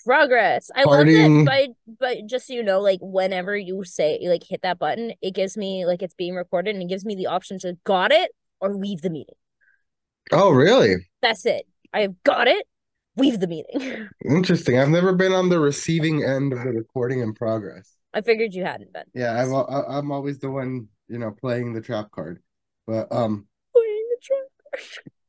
progress. I love that, Parting. but just so you know, like whenever you say like hit that button, it gives me like it's being recorded and it gives me the option to got it or leave the meeting. Oh, really? That's it. I have got it. Leave the meeting. Interesting. I've never been on the receiving end of the recording in progress. I figured you hadn't been. Yeah, I'm always the one, playing the trap card. But Playing the track.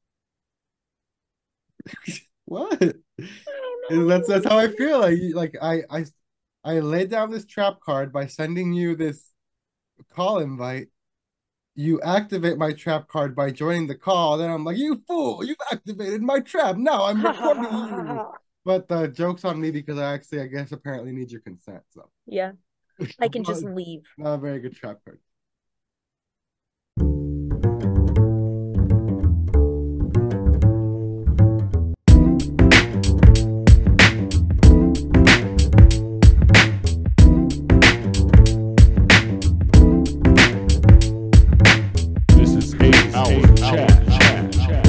what? I don't That's how I know. feel. I laid down this trap card by sending you this call invite. You activate my trap card by joining the call. Then I'm like, you fool, you've activated my trap. Now I'm Ha ha recording ha ha you. ha. But the joke's on me because I guess, apparently need your consent. So, Yeah, I can just well, leave. not a very good trap card. This is 8 Hour Chat.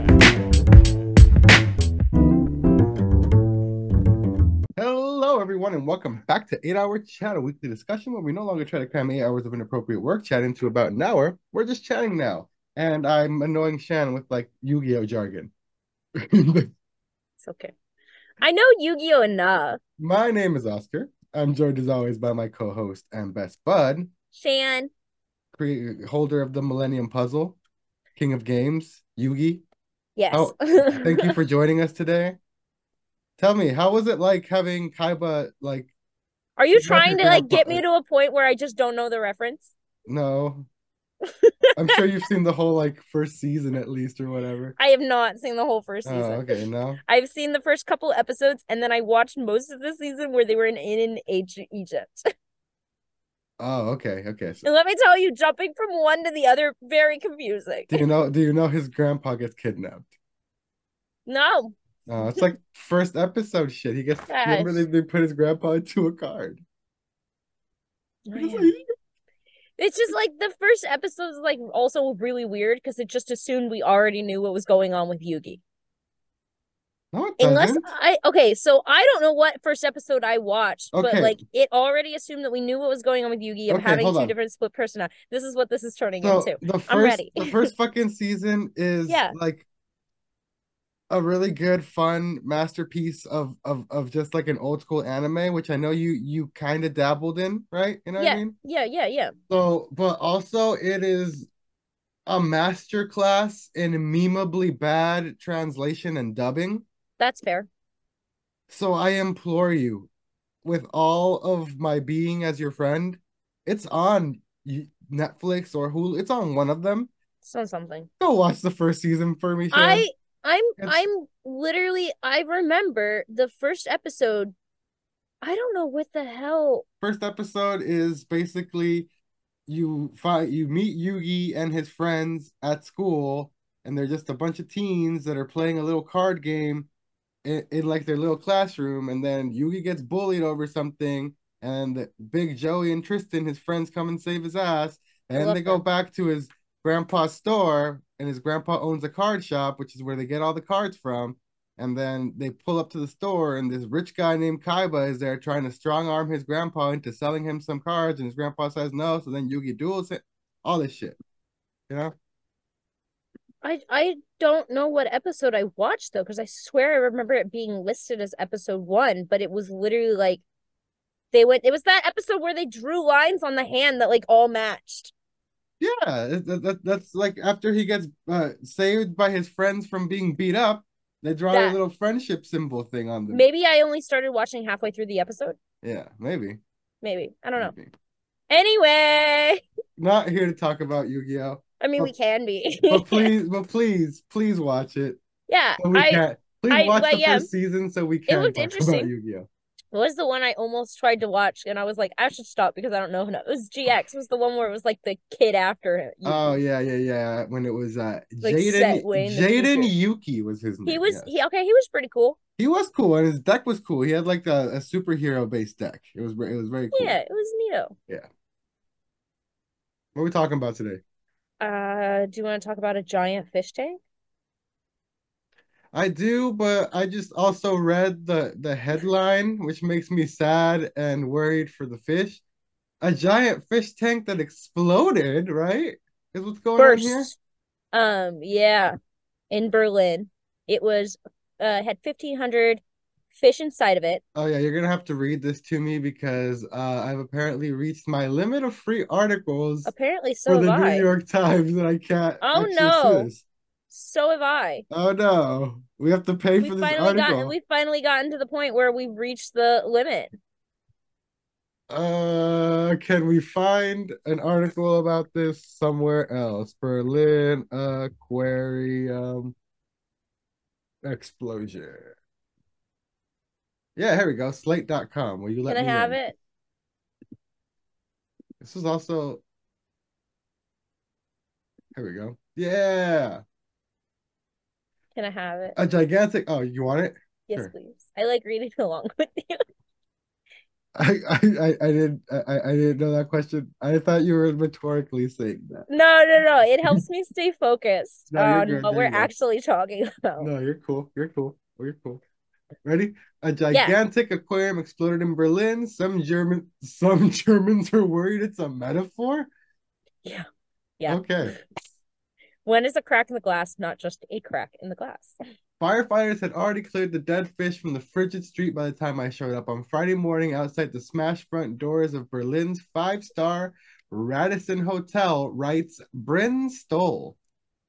Hello, everyone, and welcome back to 8 Hour Chat, a weekly discussion where we no longer try to cram 8 hours of inappropriate work chat into about an hour. We're just chatting now. And I'm annoying Shan with like Yu-Gi-Oh jargon. It's okay. I know Yu-Gi-Oh enough. My name is Oscar. I'm joined as always by my co-host and best bud, Shan. holder of the Millennium Puzzle, king of games, Yugi. Yes. How? Thank you for joining us today. Tell me, how was it like having Kaiba like Are you kidnap your trying to like grandpa? get me to a point where I just don't know the reference? No, I'm sure you've seen the whole like first season at least or whatever. I have not seen the whole first Oh, season. okay, no. I've seen the first couple episodes and then I watched most of the season where they were in ancient Egypt. Oh, okay, okay. So, And let me tell you, jumping from one to the other, very confusing. do you know his grandpa gets kidnapped? No. It's like first episode shit. He gets remember they, Gosh. they put his grandpa into a card. Oh, He's yeah. like, It's just like the first episode is like also really weird because it just assumed we already knew what was going on with Yugi. no, it Unless doesn't. I okay, so I don't know what first episode I watched, but Okay, like it already assumed that we knew what was going on with Yugi of okay, having hold two on. different split personalities. This is what this is turning So into. the I'm first ready. the first fucking season is Yeah, like a really good, fun masterpiece of just like an old school anime, which I know you kind of dabbled in, right? You know what I yeah, mean? yeah. So, but also it is a masterclass in memeably bad translation and dubbing. That's fair. So I implore you, with all of my being as your friend, it's on Netflix or Hulu. It's on one of them. So something. Go watch the first season for me, Shan. I I'm It's I'm literally I remember the first episode. I don't know what the hell. first episode is basically you meet Yugi and his friends at school, and they're just a bunch of teens that are playing a little card game in like their little classroom, and then Yugi gets bullied over something, and Big Joey and Tristan, his friends, come and save his ass, I and they love go them. back to his grandpa's store, and his grandpa owns a card shop, which is where they get all the cards from. And then they pull up to the store, and this rich guy named Kaiba is there trying to strong arm his grandpa into selling him some cards, and his grandpa says no. So then Yugi duels it, all this shit, you know? I don't know what episode I watched though, because I swear I remember it being listed as episode one, but it was literally like they went. It was that episode where they drew lines on the hand that like all matched. Yeah, that's like after he gets saved by his friends from being beat up, they draw a That little friendship symbol thing on them. maybe I only started watching halfway through the episode. Yeah, maybe, Maybe I don't know. maybe. Anyway, Not here to talk about Yu-Gi-Oh, I mean but we can be. please watch it. Yeah, So we can please I watch like the yeah. first season so we It can looked talk about interesting. Yu-Gi-Oh. What was the one I almost tried to watch and I was like, I should stop because I don't know enough. It was GX. It was the one where it was like the kid after Oh Yugi, yeah, yeah, yeah. When it was like set way in the Jaden future. Yuki was his name. He Yes. okay. He was pretty cool. He was cool and his deck was cool. He had like a superhero based deck. It was very cool. Yeah, it was neato. Yeah. What are we talking about today? Do you want to talk about a giant fish tank? I do, but I just also read the headline, which makes me sad and worried for the fish. A giant fish tank that exploded, right? Is what's going on here? Burst. Yeah, in Berlin. It was had 1,500 fish inside of it. Oh yeah, you're gonna have to read this to me because I've apparently reached my limit of free articles Apparently for so have the New I. York Times, and I can't Oh access no. this. So have I. Oh no, we have to pay for this article. We've finally gotten to the point where we've reached the limit. Can we find an article about this somewhere else? Berlin Aquarium explosion. Yeah, here we go. Slate.com. Will you Can let I me have in? it? This is also, here we go. Yeah. Can I have it? A gigantic, oh, you want it? Yes, Sure. please. I like reading along with you. I didn't know that question. I thought you were rhetorically saying that. No. It helps me stay focused No, you're on good. what we're You're good. actually talking about. No, you're cool. You're cool. You're cool. Ready? A Yeah. gigantic aquarium exploded in Berlin. Some Germans are worried it's a metaphor. Yeah. Yeah. Okay. When is a crack in the glass not just a crack in the glass? Firefighters had already cleared the dead fish from the frigid street by the time I showed up on Friday morning outside the smashed front doors of Berlin's five-star Radisson Hotel, writes Bryn Stoll.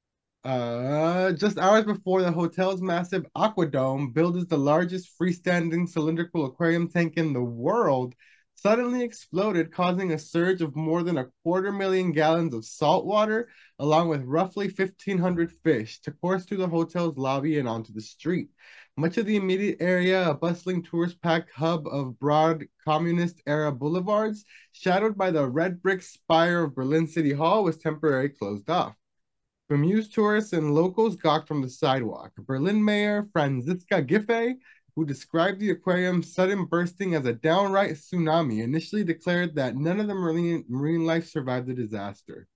Just hours before the hotel's massive aquadome, billed as the largest freestanding cylindrical aquarium tank in the world, suddenly exploded, causing a surge of more than 250,000 gallons of salt water, along with roughly 1,500 fish, to course through the hotel's lobby and onto the street. Much of the immediate area, a bustling tourist-packed hub of broad communist-era boulevards, shadowed by the red brick spire of Berlin City Hall, was temporarily closed off. Bemused tourists and locals gawked from the sidewalk. Berlin Mayor Franziska Giffey, who described the aquarium's sudden bursting as a downright tsunami, initially declared that none of the marine life survived the disaster.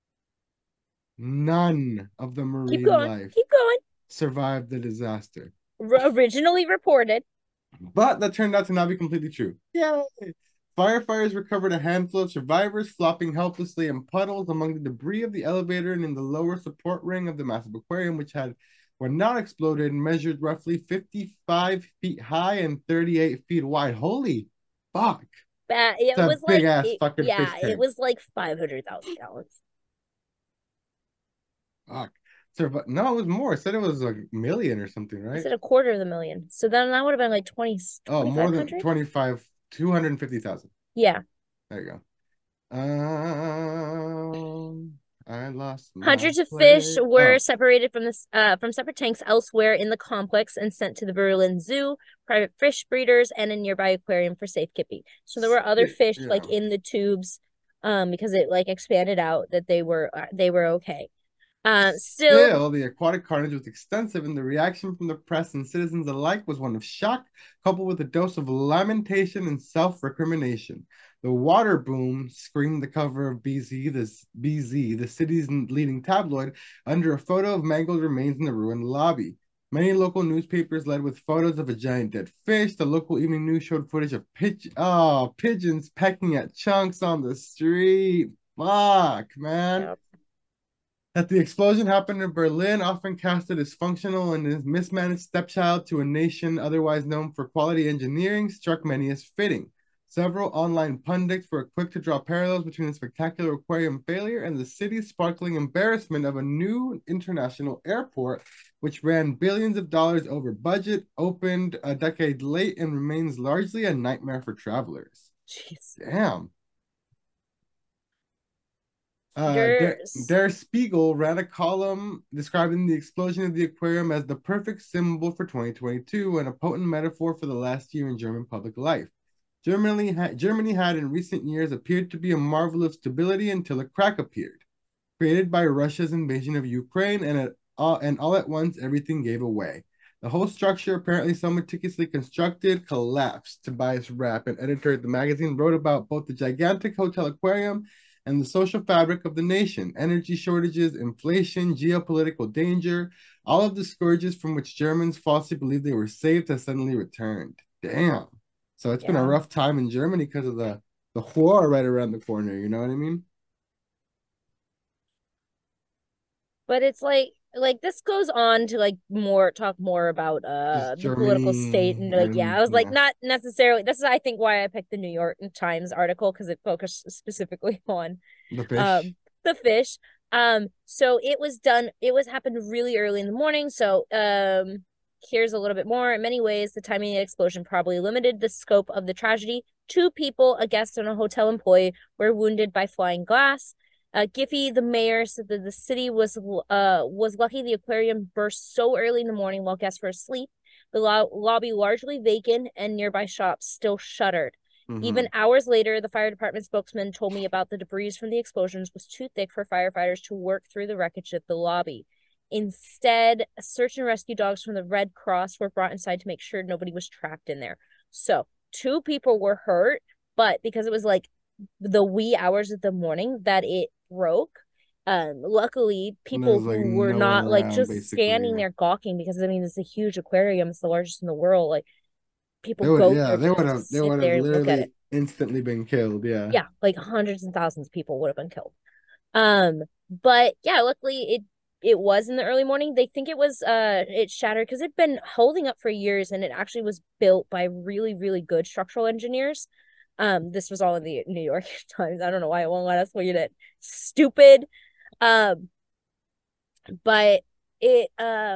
None of the Keep marine going. life Keep going. survived the disaster. Originally reported. But that turned out to not be completely true. Yay! Firefighters recovered a handful of survivors, flopping helplessly in puddles among the debris of the elevator and in the lower support ring of the massive aquarium, which had, when not exploded, measured roughly 55 feet high and 38 feet wide. Holy fuck. It It's was a big like, ass fucking fish tank. it was like 500,000 gallons. Fuck. No, it was more. It said it was like a million or something, I right? said 250,000. So then that would have been like 20, Oh, more than 2,500? 25, 250,000. Yeah. There you go. I lost my Hundreds of fish place. were Oh, separated from separate tanks elsewhere in the complex and sent to the Berlin Zoo, private fish breeders, and a nearby aquarium for safekeeping. So there were other fish yeah. like in the tubes, because it like expanded out that they were okay. Still, The aquatic carnage was extensive, and the reaction from the press and citizens alike was one of shock, coupled with a dose of lamentation and self-recrimination. The water boom, screamed the cover of BZ, the city's leading tabloid, under a photo of mangled remains in the ruined lobby. Many local newspapers led with photos of a giant dead fish. The local evening news showed footage of pigeons pecking at chunks on the street. Fuck, man. Yep. That the explosion happened in Berlin, often casted as functional and as mismanaged stepchild to a nation otherwise known for quality engineering, struck many as fitting. Several online pundits were quick to draw parallels between the spectacular aquarium failure and the city's sparkling embarrassment of a new international airport, which ran billions of dollars over budget, opened a decade late, and remains largely a nightmare for travelers. Jeez. Damn. Der Spiegel ran a column describing the explosion of the aquarium as the perfect symbol for 2022 and a potent metaphor for the last year in German public life. Germany had in recent years appeared to be a marvel of stability until a crack appeared, created by Russia's invasion of Ukraine, and all at once everything gave away. The whole structure, apparently so meticulously constructed, collapsed. Tobias Rapp, an editor at the magazine, wrote about both the gigantic hotel aquarium and the social fabric of the nation, energy shortages, inflation, geopolitical danger, All of the scourges from which Germans falsely believed they were saved have suddenly returned. Damn. So it's been a Yeah. rough time in Germany because of the war right around the corner. You know what I mean? But it's like this goes on to like talk more about Just the political state, Germany and like yeah, and I was like yeah, not necessarily, this is I think why I picked the New York Times article, because it focused specifically on the fish. um the fish. So it was happened really early in the morning. So here's a little bit more. In many ways, the timing of the explosion probably limited the scope of the tragedy. Two people, a guest and a hotel employee, were wounded by flying glass. Giffey, the mayor, said that the city was lucky the aquarium burst so early in the morning while guests were asleep. The lobby largely vacant and nearby shops still shuttered. Mm-hmm. Even hours later, the fire department spokesman told me about the debris from the explosions was too thick for firefighters to work through the wreckage of the lobby. Instead, search and rescue dogs from the Red Cross were brought inside to make sure nobody was trapped in there. So, two people were hurt, but because it was like the wee hours of the morning that it broke, luckily And there's people like who were no one not like around just basically. standing Yeah. there gawking, because I mean it's a huge aquarium, it's the largest in the world. Like people They would, go yeah, there just to they sit would have there and look at it. literally instantly been killed. Yeah. Yeah, like hundreds and thousands of people would have been killed. Um, but yeah, luckily it was in the early morning. They think it was it shattered because it'd been holding up for years, and it actually was built by really, really good structural engineers. This was all in the New York Times. I don't know why it won't let us read it. Stupid. Um, but it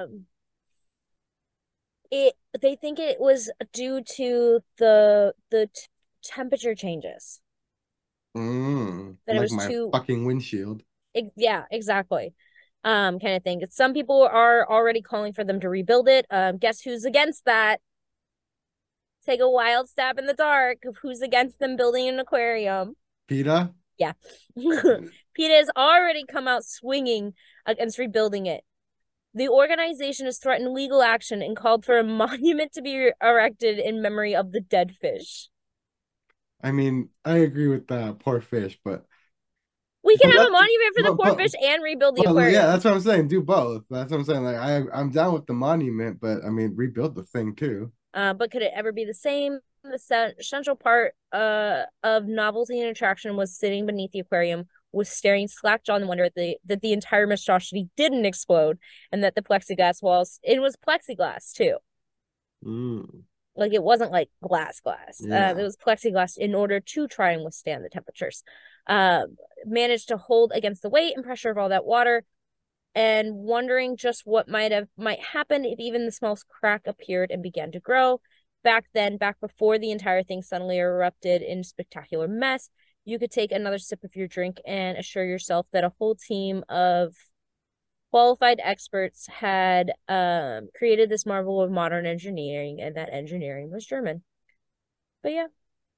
it they think it was due to the temperature changes. That it Like was my too fucking windshield. yeah, exactly. Kind of thing. Some people are already calling for them to rebuild it. Guess who's against that? Take a wild stab in the dark of who's against them building an aquarium. PETA? Yeah. PETA has already come out swinging against rebuilding it. The organization has threatened legal action and called for a monument to be erected in memory of the dead fish. I mean, I agree with that. Poor fish, We can but have a let monument for the but poor fish and rebuild the yeah, aquarium. that's what I'm saying. Do both. That's what I'm saying. Like I'm down with the monument, but I mean rebuild the thing too. But could it ever be the same? The central part of novelty and attraction was sitting beneath the aquarium, was staring slack-jawed in wonder at that the entire monstrosity didn't explode, and that the plexiglass walls, it was plexiglass too. Mm, Like it wasn't like glass. It yeah. was plexiglass in order to try and withstand the temperatures. Uh, Managed to hold against the weight and pressure of all that water, and wondering just what might happen if even the smallest crack appeared and began to grow. Back before the entire thing suddenly erupted in spectacular mess, you could take another sip of your drink and assure yourself that a whole team of qualified experts had created this marvel of modern engineering, and that engineering was German. But yeah,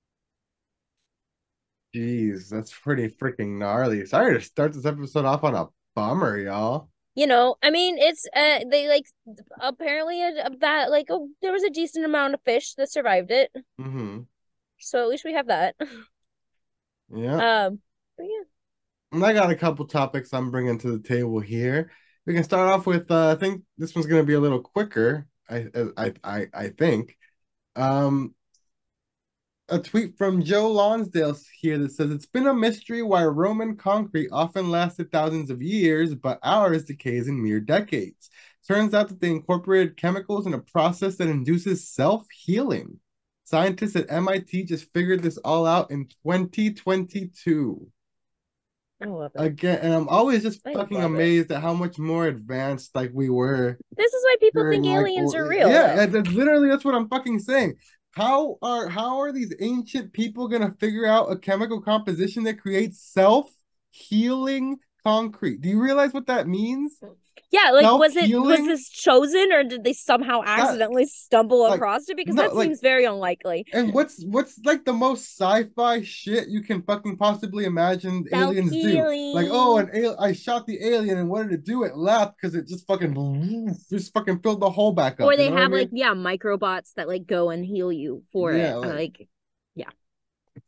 Jeez, that's pretty freaking gnarly. Sorry to start this episode off on a bummer, y'all. I mean, it's they like apparently that like there was a decent amount of fish that survived it, Mm-hmm. so at least we have that. Yeah. But yeah. And I got a couple topics I'm bringing to the table here. We can start off with I think this one's going to be a little quicker. I think. Um, a tweet from Joe Lonsdale here that says it's been a mystery why Roman concrete often lasted thousands of years, but ours decays in mere decades. Turns out that they incorporated chemicals in a process that induces self-healing. Scientists at MIT just figured this all out in 2022. I love it. Again, and I'm always just I fucking love it. amazed at how much more advanced like we were This is why people during think like aliens are real, yeah, though. literally that's what I'm fucking saying. How are these ancient people gonna figure out a chemical composition that creates self-healing concrete? Do you realize what that means? Yeah, like was Self-healing? this chosen, or did they somehow That accidentally stumble like across it? Because no, that like seems very unlikely. and what's like the most sci-fi shit you can fucking possibly imagine Self aliens do? Like, oh, healing. I shot the alien and what did it do? It laughed because it just fucking filled the hole back Or up. You they know what I have like, mean? yeah, microbots that like go and heal you for it. Yeah, like Like, yeah.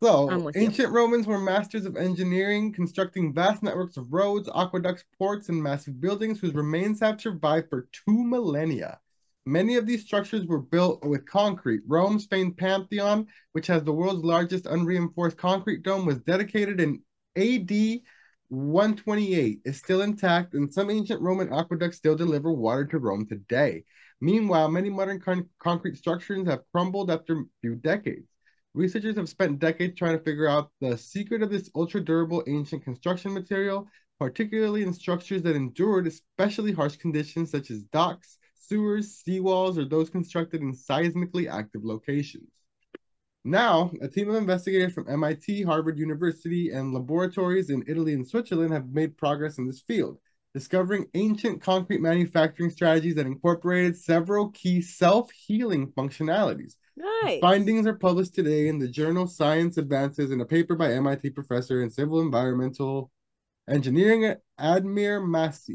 I'm So, with you. ancient Romans were masters of engineering, constructing vast networks of roads, aqueducts, ports, and massive buildings whose remains have survived for 2 millennia. Many of these structures were built with concrete. Rome's famed Pantheon, which has the world's largest unreinforced concrete dome, was dedicated in AD 128, is still intact, and some ancient Roman aqueducts still deliver water to Rome today. Meanwhile, many modern concrete structures have crumbled after a few decades. Researchers have spent decades trying to figure out the secret of this ultra-durable ancient construction material, particularly in structures that endured especially harsh conditions such as docks, sewers, seawalls, or those constructed in seismically active locations. Now, a team of investigators from MIT, Harvard University, and laboratories in Italy and Switzerland have made progress in this field, discovering ancient concrete manufacturing strategies that incorporated several key self-healing functionalities. Nice. Findings are published today in the journal Science Advances in a paper by MIT professor in civil environmental engineering Admir Masic,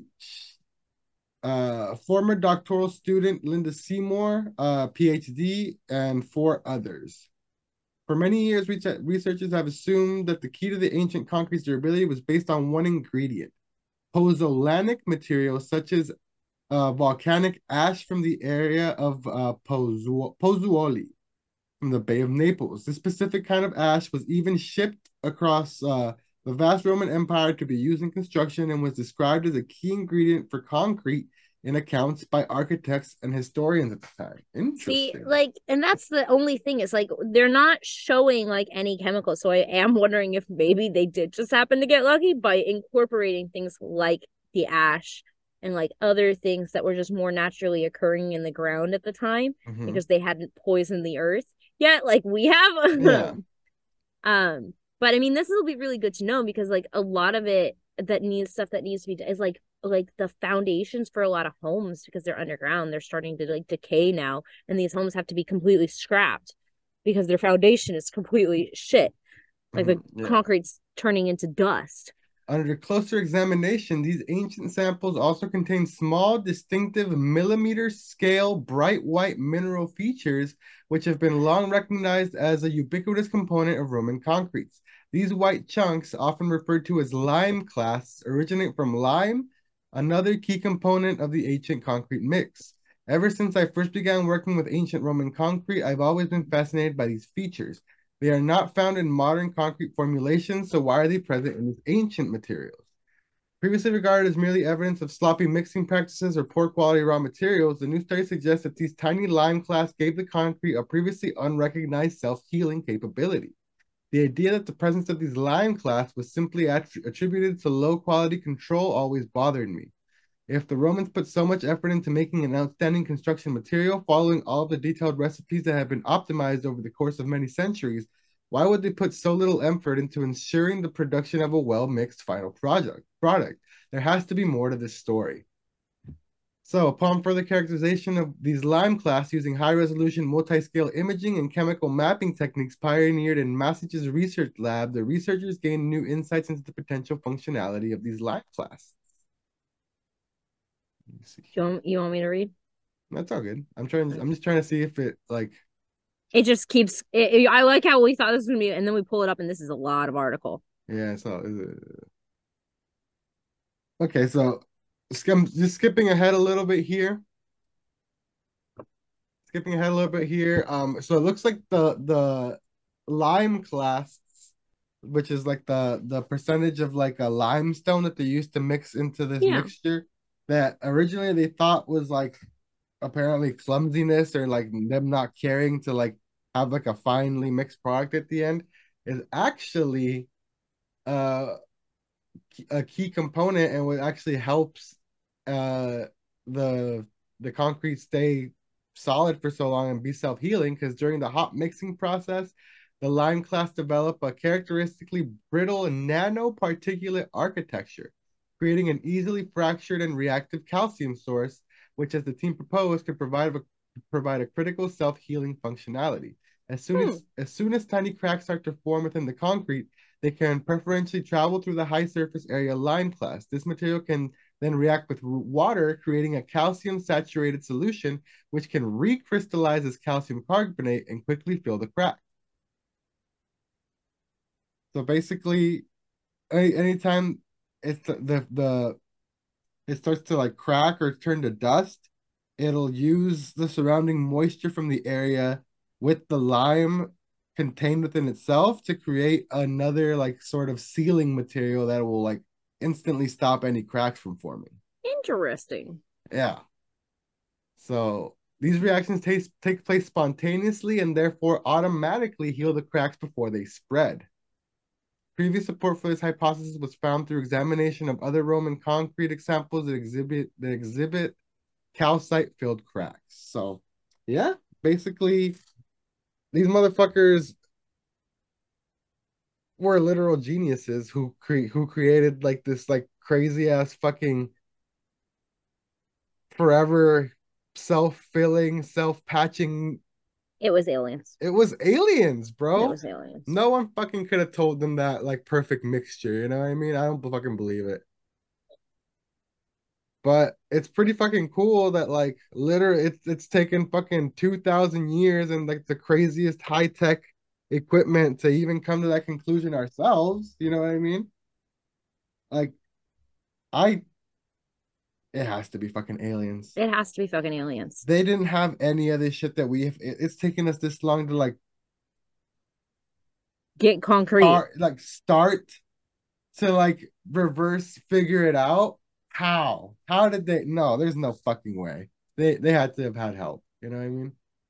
former doctoral student Linda Seymour, PhD, and 4 others. For many years, researchers have assumed that the key to the ancient concrete's durability was based on one ingredient, pozzolanic materials such as volcanic ash from the area of Pozzuoli, from the Bay of Naples. This specific kind of ash was even shipped across the vast Roman Empire to be used in construction and was described as a key ingredient for concrete in accounts by architects and historians at the time. See, Interesting. like, and that's the only thing is like they're not showing like any chemicals. So I am wondering if maybe they did just happen to get lucky by incorporating things like the ash and like other things that were just more naturally occurring in the ground at the time because they hadn't poisoned the earth yet, like we have. Yeah. But I mean, this will be really good to know because like a lot of it that needs stuff that needs to be is like the foundations for a lot of homes because they're underground, they're starting to like decay now, and these homes have to be completely scrapped because their foundation is completely shit, like the concrete's turning into dust. Under closer examination, these ancient samples also contain small, distinctive millimeter scale, bright white mineral features, which have been long recognized as a ubiquitous component of Roman concretes. These white chunks, often referred to as lime clasts, originate from lime, another key component of the ancient concrete mix. Ever since I first began working with ancient Roman concrete, I've always been fascinated by these features. They are not found in modern concrete formulations, so why are they present in these ancient materials? Previously regarded as merely evidence of sloppy mixing practices or poor quality raw materials, the new study suggests that these tiny lime clasts gave the concrete a previously unrecognized self-healing capability. The idea that the presence of these lime clasts was simply attributed to low-quality control always bothered me. If the Romans put so much effort into making an outstanding construction material, following all of the detailed recipes that have been optimized over the course of many centuries, why would they put so little effort into ensuring the production of a well-mixed final product? There has to be more to this story. So, upon further characterization of these lime clasts using high-resolution multi-scale imaging and chemical mapping techniques pioneered in Massachusetts research lab, the researchers gained new insights into the potential functionality of these lime clasts. You want me to read? That's all good. I'm just trying to see if it like it just keeps I like how we thought this was gonna be, and then we pull it up and this is a lot of article. Yeah, so okay, so just skipping ahead a little bit here. So it looks like the lime clasts, which is like the percentage of like a limestone that they used to mix into this mixture, that originally they thought was like apparently clumsiness or like them not caring to like have like a finely mixed product at the end, is actually a key component and what actually helps the concrete stay solid for so long and be self-healing, because during the hot mixing process, the lime clasts develop a characteristically brittle nanoparticulate architecture, creating an easily fractured and reactive calcium source, which, as the team proposed, could provide a critical self-healing functionality. As soon as tiny cracks start to form within the concrete, they can preferentially travel through the high surface area lime clast. This material can then react with water, creating a calcium-saturated solution, which can recrystallize as calcium carbonate and quickly fill the crack. So basically, anytime it's the it starts to like crack or turn to dust, it'll use the surrounding moisture from the area with the lime contained within itself to create another like sort of sealing material that will like instantly stop any cracks from forming. Interesting. Yeah. So these reactions take place spontaneously and therefore automatically heal the cracks before they spread. Previous support for this hypothesis was found through examination of other Roman concrete examples that exhibit calcite-filled cracks. So, yeah, basically, these motherfuckers were literal geniuses who created like this like crazy ass fucking forever self-filling, self-patching. It was aliens. It was aliens, bro. It was aliens. No one fucking could have told them that like perfect mixture. You know what I mean? I don't fucking believe it. But it's pretty fucking cool that like literally it's taken fucking 2,000 years and like the craziest high-tech equipment to even come to that conclusion ourselves. You know what I mean? Like I it has to be fucking aliens. It has to be fucking aliens. They didn't have any of this shit that we have. It's taken us this long to like get concrete. Start to like reverse figure it out. How? How did they? No, there's no fucking way. They had to have had help. You know what I mean?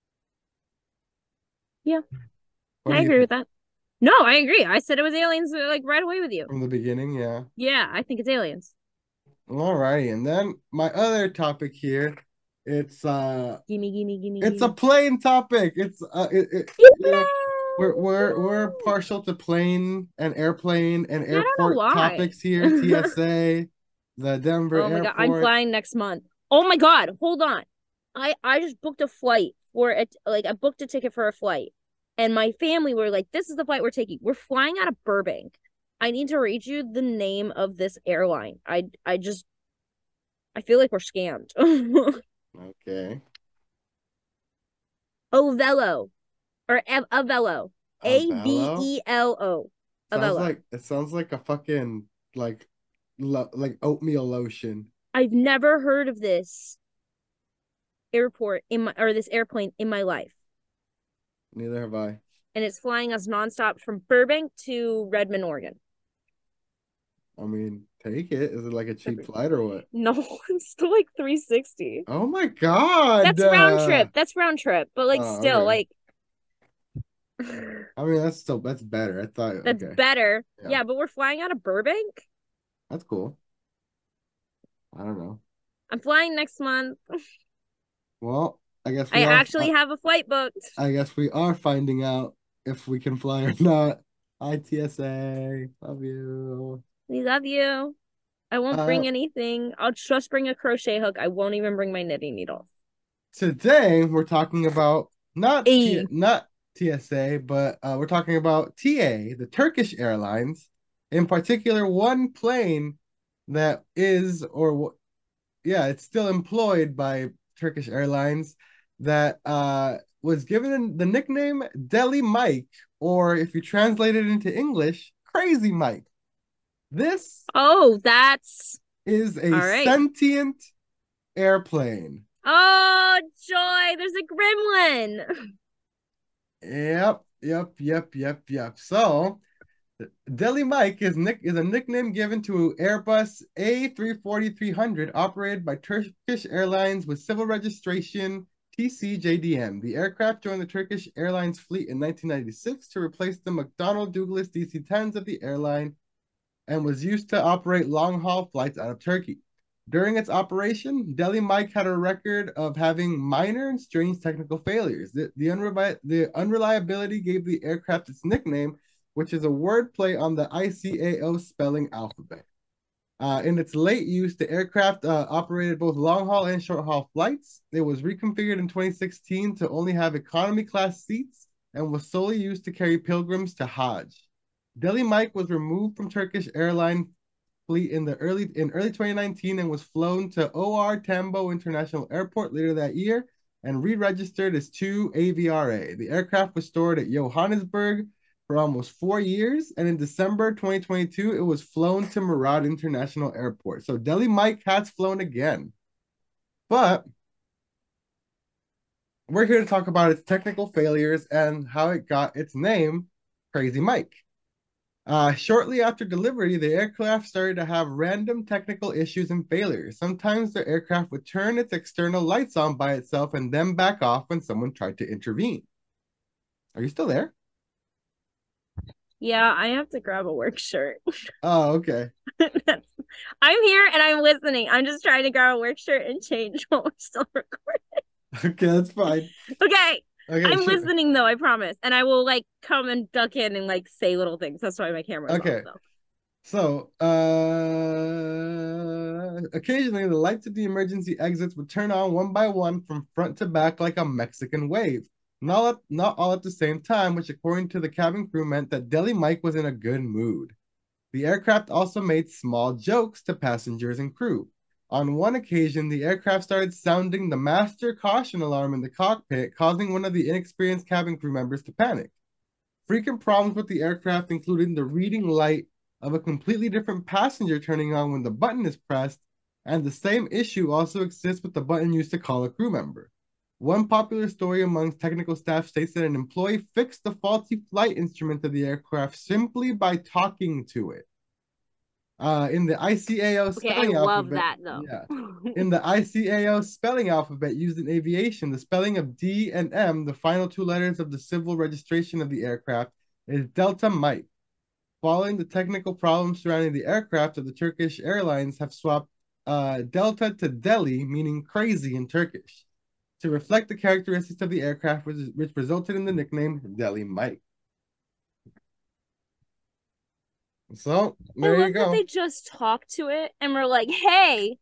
Yeah, What I do you agree with think? that. No, I agree. I said it was aliens like right away with you. From the beginning, yeah. Yeah, I think it's aliens. All righty, and then my other topic here, it's Gimme. it's a plane topic. It's you know, we're partial to plane and airplane and I don't know airport why. topics here. TSA, the Denver Oh my God, I'm airport. flying next month. Oh my God, hold on. I just booked a flight for it. Like I booked a ticket for a flight, and my family were like, "This is the flight we're taking. We're flying out of Burbank." I need to read you the name of this airline. I feel like we're scammed. Okay. Ovelo or Avelo. Avelo? Avelo. It sounds like a fucking like like oatmeal lotion. I've never heard of this this airplane in my life. Neither have I. And it's flying us nonstop from Burbank to Redmond, Oregon. I mean, take it. Is it like a cheap flight or what? No, it's still like $360. Oh my God. That's round trip. That's round trip. But like still, okay. like I mean, that's better. I thought that's okay. better. Yeah. Yeah, but we're flying out of Burbank. That's cool. I don't know. I'm flying next month. Well, I guess I actually have a flight booked. I guess we are finding out if we can fly or not. ITSA, love you. We love you. I won't bring anything. I'll just bring a crochet hook. I won't even bring my knitting needles. Today we're talking about not TSA, but we're talking about TA, the Turkish Airlines, in particular one plane that is it's still employed by Turkish Airlines that was given the nickname Deli Mike, or if you translate it into English, Crazy Mike. This is a sentient airplane. Oh, joy! There's a gremlin. Yep. So, Deli Mike is a nickname given to Airbus A340-300 operated by Turkish Airlines with civil registration TCJDM. The aircraft joined the Turkish Airlines fleet in 1996 to replace the McDonnell Douglas DC-10s of the airline and was used to operate long-haul flights out of Turkey. During its operation, Deli Mike had a record of having minor and strange technical failures. The unreliability gave the aircraft its nickname, which is a wordplay on the ICAO spelling alphabet. In its late use, the aircraft operated both long-haul and short-haul flights. It was reconfigured in 2016 to only have economy class seats and was solely used to carry pilgrims to Hajj. Deli Mike was removed from Turkish airline fleet in early 2019 and was flown to OR Tambo International Airport later that year and re-registered as 2 AVRA. The aircraft was stored at Johannesburg for almost 4 years, and in December 2022, it was flown to Murad International Airport. So Deli Mike has flown again. But we're here to talk about its technical failures and how it got its name, Crazy Mike. Shortly after delivery, the aircraft started to have random technical issues and failures. Sometimes the aircraft would turn its external lights on by itself and then back off when someone tried to intervene. Are you still there? Yeah, I have to grab a work shirt. Oh, okay. I'm here and I'm listening. I'm just trying to grab a work shirt and change while we're still recording. Okay, that's fine. Okay. I'm sure. listening though, I promise. And I will like come and duck in and like say little things. That's why my camera's Okay. off though. So, occasionally the lights at the emergency exits would turn on one by one from front to back like a Mexican wave. Not all at the same time, which according to the cabin crew meant that Deli Mike was in a good mood. The aircraft also made small jokes to passengers and crew. On one occasion, the aircraft started sounding the master caution alarm in the cockpit, causing one of the inexperienced cabin crew members to panic. Frequent problems with the aircraft, including the reading light of a completely different passenger turning on when the button is pressed, and the same issue also exists with the button used to call a crew member. One popular story amongst technical staff states that an employee fixed the faulty flight instrument of the aircraft simply by talking to it. In the ICAO spelling alphabet, in the ICAO spelling alphabet used in aviation, the spelling of D and M, the final two letters of the civil registration of the aircraft, is Delta Mike. Following the technical problems surrounding the aircraft of the Turkish Airlines have swapped Delta to Deli, meaning crazy in Turkish, to reflect the characteristics of the aircraft, which resulted in the nickname Deli Mike. So there you go. That they just talked to it and were like, "Hey,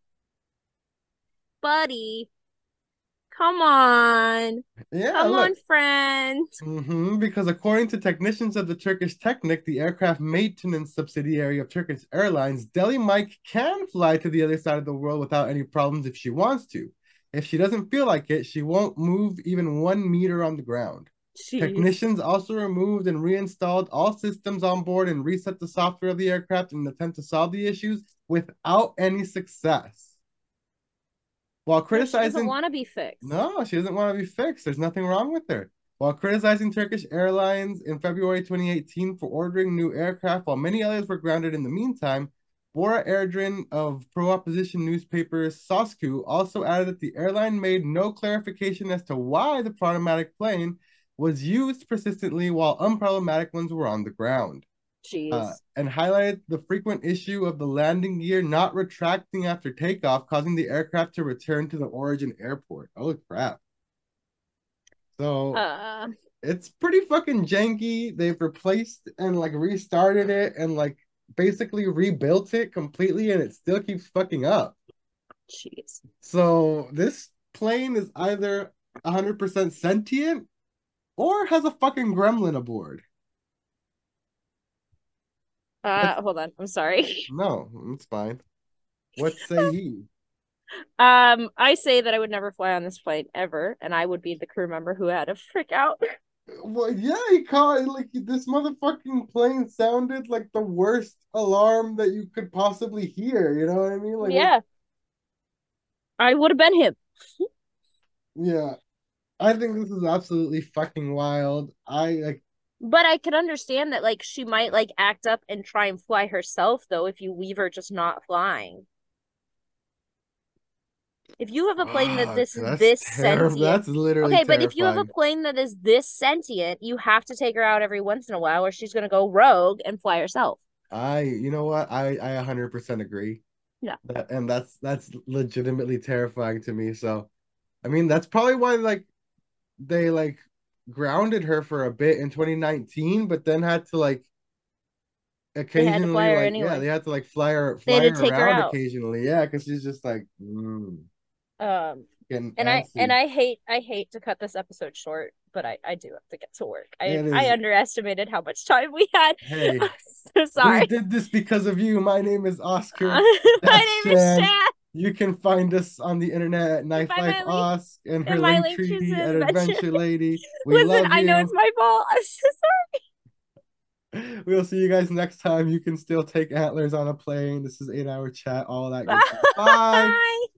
buddy, come on, come on, friend." Because according to technicians of the Turkish Technic, the aircraft maintenance subsidiary of Turkish Airlines, Deli Mike can fly to the other side of the world without any problems if she wants to. If she doesn't feel like it, she won't move even 1 meter on the ground. Jeez. Technicians also removed and reinstalled all systems on board and reset the software of the aircraft in an attempt to solve the issues without any success. While criticizing, she doesn't want to be fixed. No, she doesn't want to be fixed. There's nothing wrong with her. While criticizing Turkish Airlines in February 2018 for ordering new aircraft, while many others were grounded in the meantime, Bora Erdrin of pro-opposition newspaper Sosku also added that the airline made no clarification as to why the problematic plane was used persistently while unproblematic ones were on the ground. And highlighted the frequent issue of the landing gear not retracting after takeoff, causing the aircraft to return to the origin airport. Oh, crap. So it's pretty fucking janky. They've replaced and like restarted it and like basically rebuilt it completely, and it still keeps fucking up. Jeez. So this plane is either 100% sentient or has a fucking gremlin aboard. Hold on. I'm sorry. No, it's fine. What say ye? I say that I would never fly on this plane ever, and I would be the crew member who had to freak out. Well, yeah, he caught it like this motherfucking plane sounded like the worst alarm that you could possibly hear. You know what I mean? Like, yeah, I would have been him. Yeah, I think this is absolutely fucking wild. But I could understand that, like, she might like act up and try and fly herself, though, if you leave her just not flying. If you have a plane that this sentient, that's literally okay. But if you have a plane that is this sentient, you have to take her out every once in a while, or she's gonna go rogue and fly herself. You know what? I 100% agree. Yeah. That's legitimately terrifying to me. So, I mean, that's probably why they grounded her for a bit in 2019, but then had to occasionally they had to fly her around occasionally, because she's just like I hate to cut this episode short, but I do have to get to work. I underestimated how much time we had. Hey, so sorry. We did this because of you. My name is Oscar. My name is Shan. You can find us on the internet at Knife Life Osk and her link tree at Adventure Lady. We love you. I know it's my fault. I'm so sorry. We'll see you guys next time. You can still take antlers on a plane. This is 8 Hour Chat, all that good stuff. Bye. Bye.